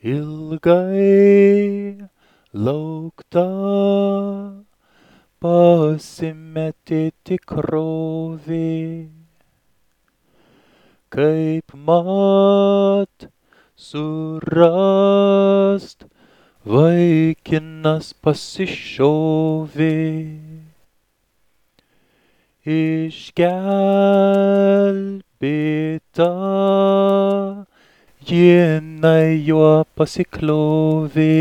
Ilgai laukta pasimetė tikrovė, kaip mat surast vaikinas pasišovė. Išgelbėta jinai juo pasiklovė.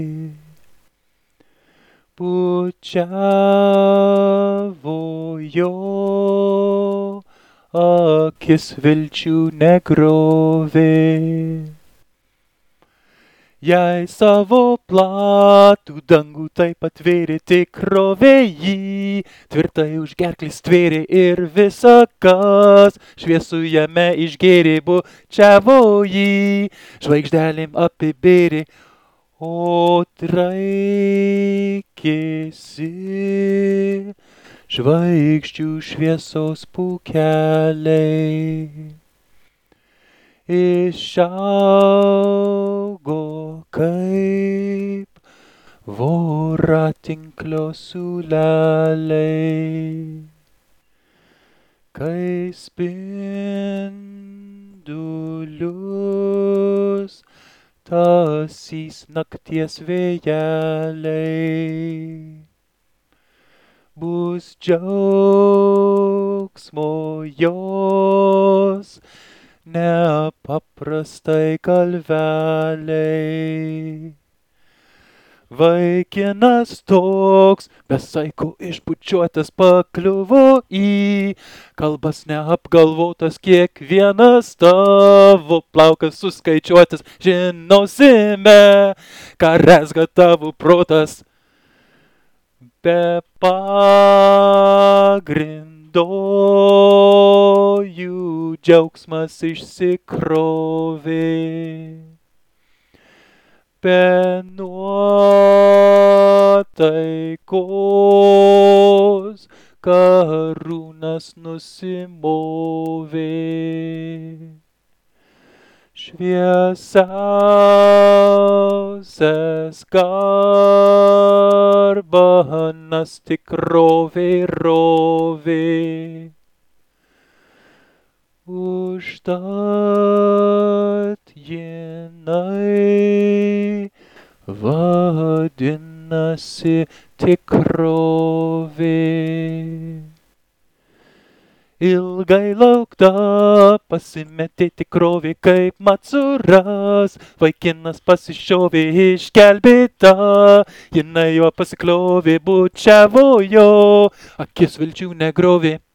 Bučiavo jo akis vilčių negrovė. Jei savo platų dangų taip atvėrė, tikrovė jį tvirtai už gerklės tvėrė ir visa kas šviesų jame išgėrė, bučiavo jį, žvaigždelėm apibėrė, o traikėsi žvaigždžių šviesos pūkeliai. Išaugo kaip voratinklio siūleliai, kai spindulius tasys nakties vėjeliai. Bus džiaugsmo jos nepaprastai kalveliai. Vaikinas toks, be saiko išbučiuotas, pakliuvo į kalbas neapgalvotas, kiekvienas tavo plaukas suskaičiuotas, žinosime, ką rezga tavo protas. Be pagrindo jų džiaugsmas išsikrovė. Be nuotaikos karūnas nusimovė. Šviesiausias garbanas tikrovė rovė. Užtat jinai vadinasi tikrovė. Ilgai laukta pasimetė tikrovė, kaip mat suras vaikinas pasišovė, išgelbėta jinai juo pasiklovė, bučiavo jo akis vilčių negrovė.